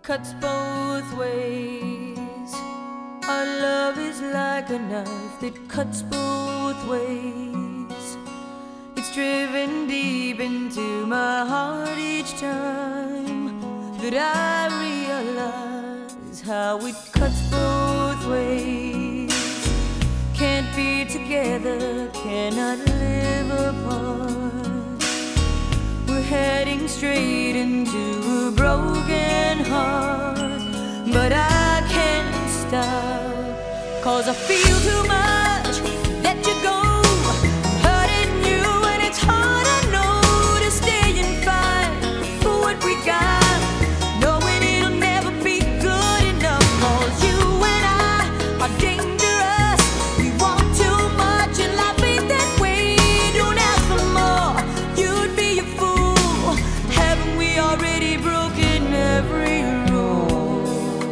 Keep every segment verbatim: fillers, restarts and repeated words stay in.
cuts both ways. Our love is like a knife that cuts both ways. It's driven deep into my heart each time that I realize how it cuts both ways. Can't be together, cannot live apart. We're heading straight into a broken heart, but I can't stop, 'cause I feel too much. Let you go, I'm hurting you, and it's hard, I know, to stay and fight for what we got, knowing it'll never be good enough. 'Cause you and I are dangerous. We want too much, and life ain't that way. Don't ask for more, you'd be a fool. Haven't we already broken every rule?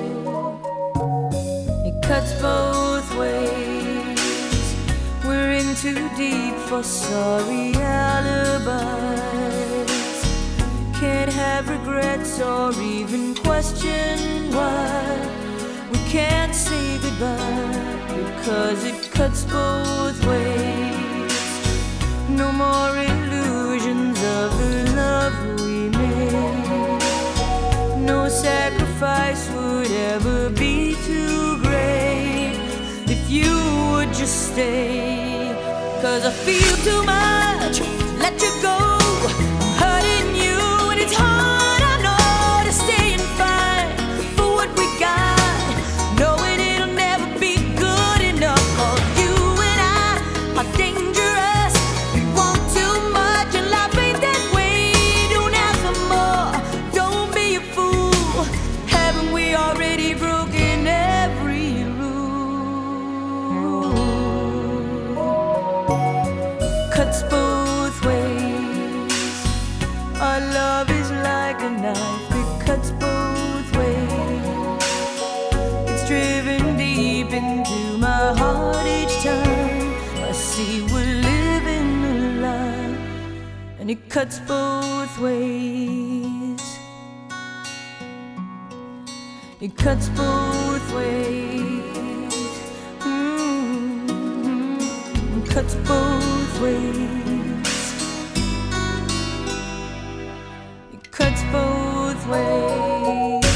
It cuts both ways. We're in too deep for sorry alibis. Can't have regrets or even question why we can't say goodbye, because it cuts both ways. No more illusions of the love we made. No sacrifice would ever be too great if you would just stay. 'Cause I feel too much to let you go, I'm hurting you, and it's hard, I know, to stay and fight for what we got, knowing it'll never be good enough. 'Cause you and I are dangerous. We want too much, and life ain't that way. Don't ask for more, don't be a fool. Haven't we already broken every rule? Cuts both ways. Our love is like a knife that cuts both ways. It's driven deep into my heart each time I see we're living a lie, and it cuts both ways. It cuts both ways. Mm-hmm. It cuts both ways. It cuts both ways.